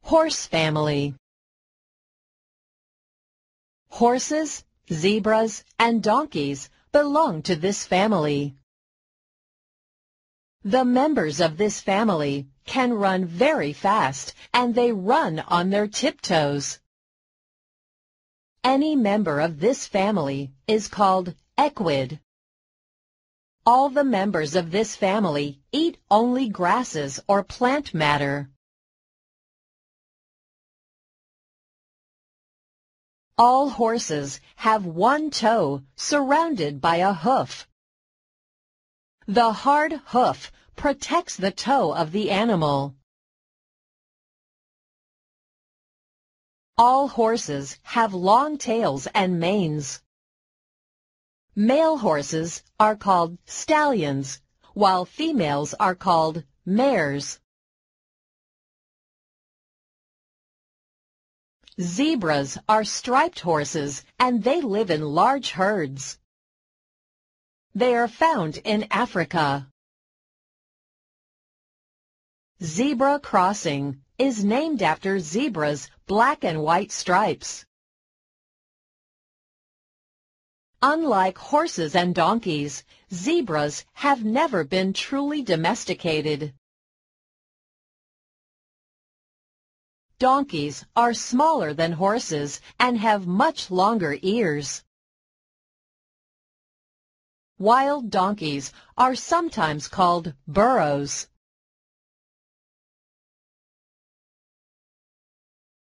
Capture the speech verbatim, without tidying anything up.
Horse family. Horses, zebras, and donkeys belong to this family. The members of this family can run very fast, and they run on their tiptoes. Any member of this family is called equid. All the members of this family eat only grasses or plant matter. All horses have one toe surrounded by a hoof. The hard hoof protects the toe of the animal. All horses have long tails and manes. Male horses are called stallions, while females are called mares. Zebras are striped horses, and they live in large herds. They are found in Africa. Zebra crossing is named after zebras' black and white stripes. Unlike horses and donkeys, zebras have never been truly domesticated. Donkeys are smaller than horses and have much longer ears. Wild donkeys are sometimes called burros.